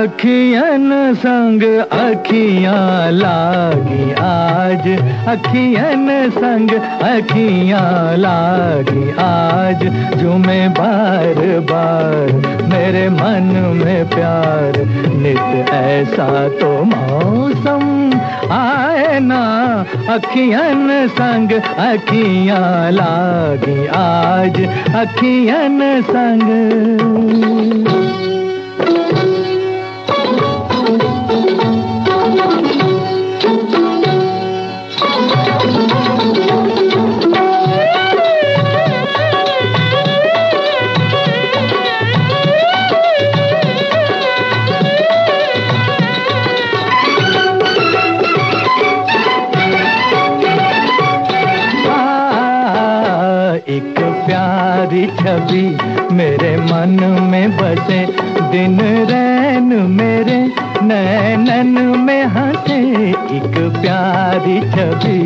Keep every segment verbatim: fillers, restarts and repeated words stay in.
अखियन संग अखियां लागी आज, अखियन संग अखियां लागी आज, झूमे बार बार मेरे मन में प्यार, नित ऐसा तो मौसम आए ना, अखियन संग अखियां लागी आज, अखियन संग। एक प्यारी छवि मेरे मन में बसे, दिन रैन मेरे नैनन में हंसे, एक प्यारी छवि,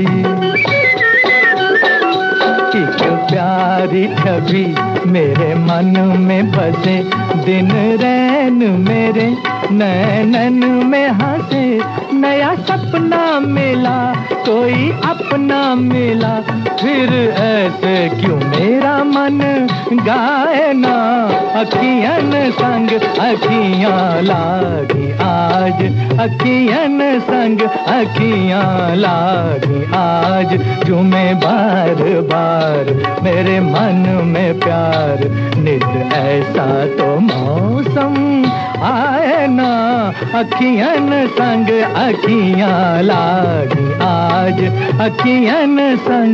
एक प्यारी छवि मेरे मन में बसे, दिन रैन मेरे नैनन में हंसे, नया सपना मिला कोई अपना मिला, फिर ऐसे क्यों मेरा मन गाए ना, अखियन संग अखियां लागी आज, अखियन संग अखियां लागी आज, झूमे बार बार मेरे मन में प्यार, नित ऐसा तो मौसम आए ना, अखियन संग अखियां लागी आज, अखियन संग।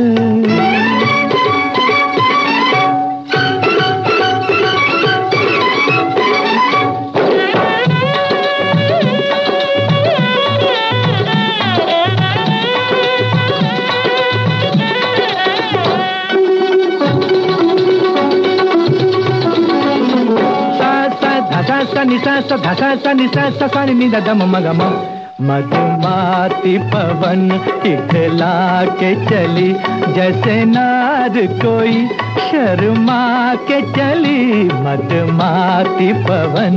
सा निसा सा धसा सा निसा सा सा नि द म म ग म, मधुमाती पवन इठला के चली, जैसे नार कोई शर्मा के चली, मधुमाती पवन,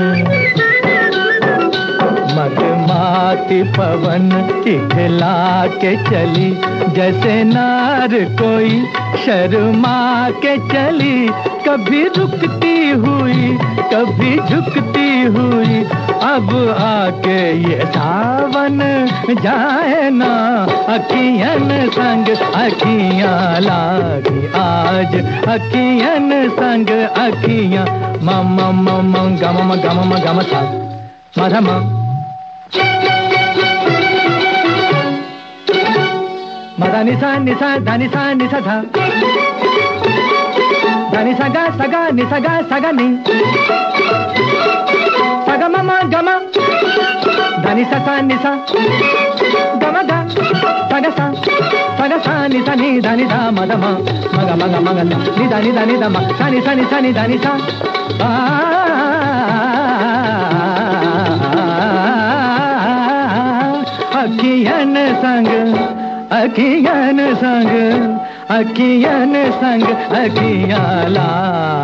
मधुमाती पवन इठला के चली, जैसे नार कोई शर्मा के चली, कभी रुकती हुई कभी झुकती हुई, अब आके ये सावन जाए ना, अखियन संग अखियां लागी आज, अखियन संग अखियां, म म म म गम म गम म गम सा म ध म म ध नि सा नि सा ध नि सा नि सा धा, ध नि सा गा सा गा नि सा गा सा गा नि, सा गा म म ग म, ध नि सा सा नि सा ग म ग, सा गा सा सा गा सा नि सा नि ध नि धा म ध म, म ग म ग म ग सा नि ध नि ध नि ध म, सा नि सा नि सा नि ध नि सा, अखियन संग अखियन संग अखियन संग अखियां ला